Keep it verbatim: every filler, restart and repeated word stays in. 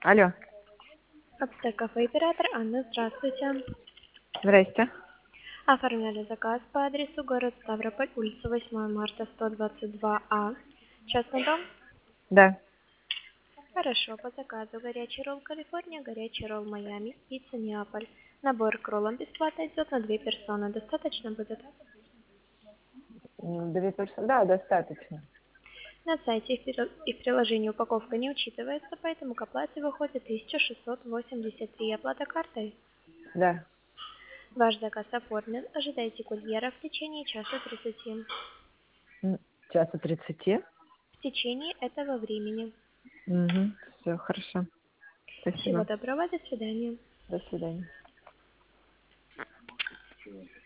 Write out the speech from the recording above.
Алло. Аптека оператор Анна, здравствуйте. Здрасте. Оформляли заказ по адресу город Ставрополь, улица восьмое марта, сто двадцать два А. Частный дом? Да. Хорошо, по заказу горячий ролл Калифорния, горячий ролл Майами, пицца Неаполь. Набор к роллам бесплатно идет на две персоны. Достаточно будет? М, Две персоны. Да, достаточно. На сайте и в перо- и в приложении упаковка не учитывается, поэтому к оплате выходит тысяча шестьсот восемьдесят три. Оплата картой. Да. Ваш заказ оформлен. Ожидайте курьера в течение часа тридцати. М, Часа тридцати. В течение этого времени. Угу. Все, хорошо. Всего Спасибо. доброго, до свидания. До свидания.